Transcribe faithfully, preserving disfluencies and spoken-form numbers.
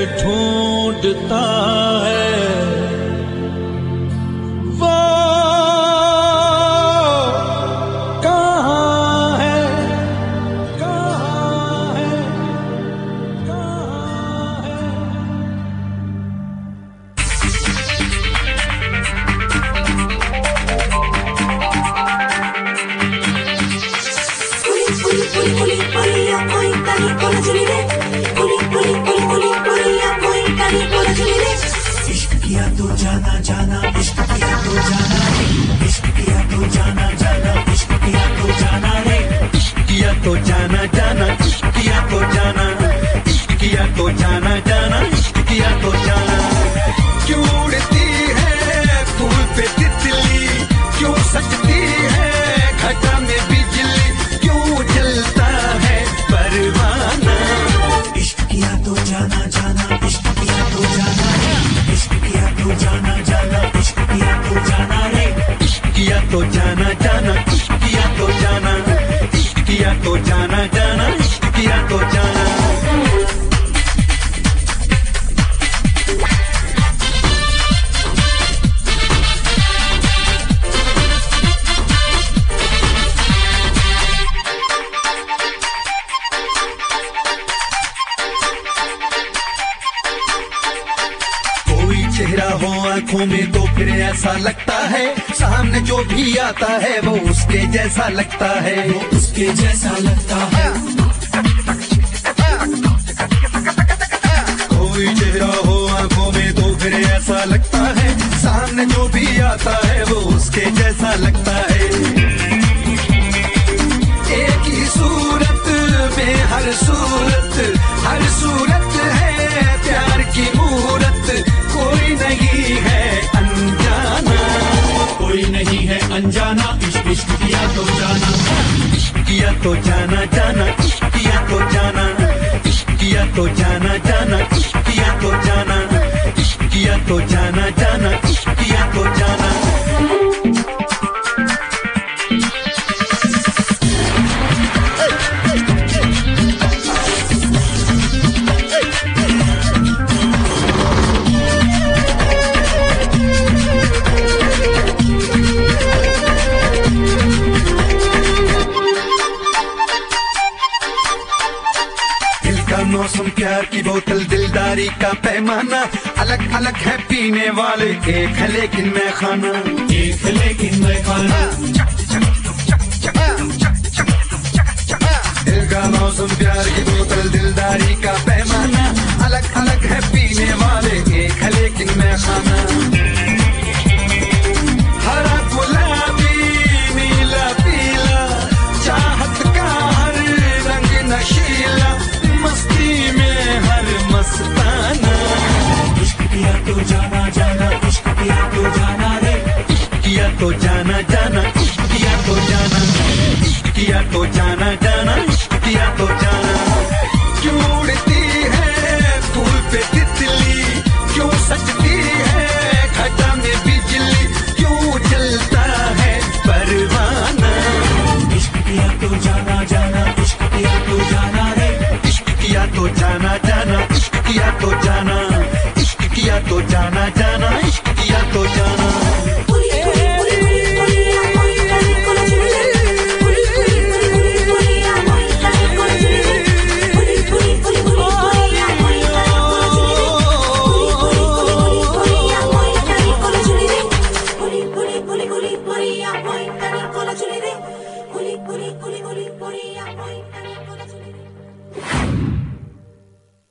ढूंढता है वो कहाँ है, कहाँ है, कहाँ है। पुली पुली पुली पुलिया कोई कनी कोला चली रे, पुली पुली पुली पुली पुलिया कोई कनी कोला चली रे। इश्क किया तो जाना जाना, इश्क किया तो जाना रे, इश्क किया तो जाना जाना, इश्क किया तो जाना रे, इश्क किया तो जाना जाना, इश्क किया तो जाना, इश्क किया तो जाना जाना, इश्क किया तो जाना। क्यों उड़ती है फूल पे तितली, क्यों सजती है घटा में बिजली, क्यों जलता है परवाना। इश्क किया तो जाना जाना, इश्क किया तो जाना रे, इश्क किया तो जाना जाना, इश्क किया तो जाना रे, इश्क किया तो जाना जाना, इश्क किया तो जाना, इश्क किया तो जाना जाना, इश्क किया तो जाना। चेहरा हो आंखों में तो फिर ऐसा लगता है, सामने जो भी आता है वो उसके जैसा लगता है, वो उसके जैसा लगता है। कोई चेहरा हो आंखों में तो फिर ऐसा लगता है, सामने जो भी आता है वो उसके जैसा लगता है। एक ही सूरत में हर सूरत, हर सूरत है प्यार की मूरत, कोई नहीं है अनजाना, कोई नहीं है अनजाना, इश्क इश्क किया तो जाना, इश्क किया तो जाना जाना, इश्क किया तो जाना, इश्क किया तो जाना जाना, इश्क किया तो जाना, इश्क किया तो जाना जाना, इश्क किया तो जाना। मौसम प्यार की बोतल दिलदारी का पैमाना, अलग अलग है पीने वाले, एक है लेकिन मैं खाना, एक है लेकिन मैं खाना। दिल का मौसम प्यार की बोतल दिलदारी का पैमाना, अलग अलग है पीने वाले, एक है लेकिन मैं खाना। हरा गुलाबी नीला पीला, चाहत का हर रंग नशीला, मस्ती में हर मस्ताना। इश्क किया तो जाना जाना, इश्क किया तो जाना रे, इश्क किया तो जाना जाना, इश्क किया तो जाना, इश्क किया तो जाना जाना, इश्क किया तो जाना। क्यों उड़ती है फूल पे तितली, क्यों सजती है घटा में बिजली, क्यों जलता है परवाना। इश्क किया तो जाना जाना, इश्क किया तो जाना रे, इश्क किया तो जाना जाना, इश्क किया तो जाना, इश्क किया तो जाना जाना।